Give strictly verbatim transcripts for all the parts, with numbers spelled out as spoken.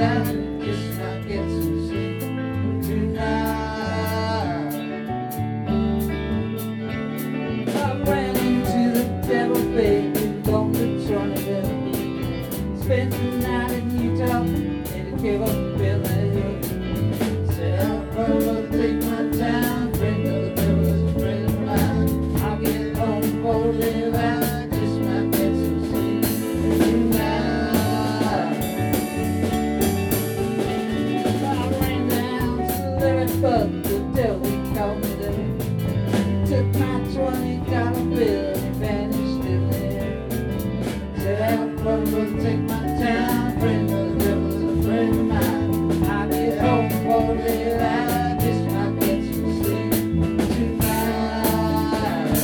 I just might get some sleep tonight. I ran into the devil, baby, on the tornado. Spent the night in Utah, and it gave up feeling. Said I'll probably take my time, friend of the devil's a friend of mine. I'll get home before live out, just might get some sleep tonight. I ran down to the limit, but the devil he called me there. Took my twenty dollar bill and vanished in there. Said I'll probably take my time, friend of the devil's a friend of mine. I'll get home before live out, just might get some sleep tonight.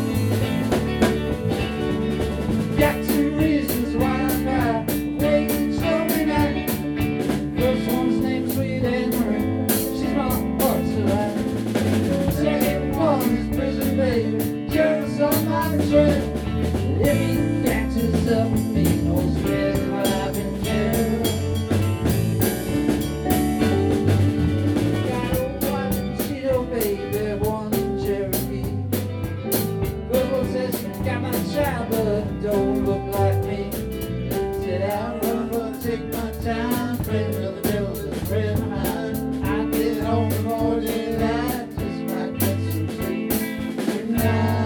Got two reasons why I cry, wake and show me night. First one's named Sweet Anne Marie, she's my heart's delight. Second one's prison baby, jealous of my betrayal. If he catches up with me, knows really what I've been through. Got a one Cheeto baby, one Cherokee. Google says she got my child, but don't look like me. Said I'll run, but take my time. Friend of the devil's a friend of mine. I get home before daylight, just might get some sleep tonight.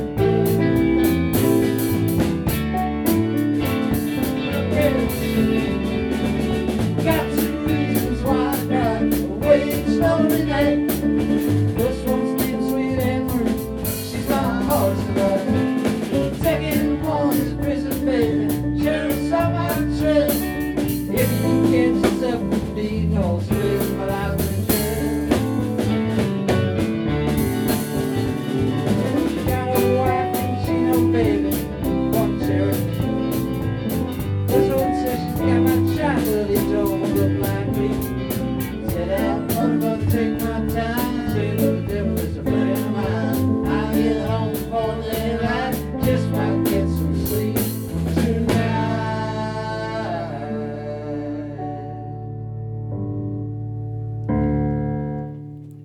Thank you.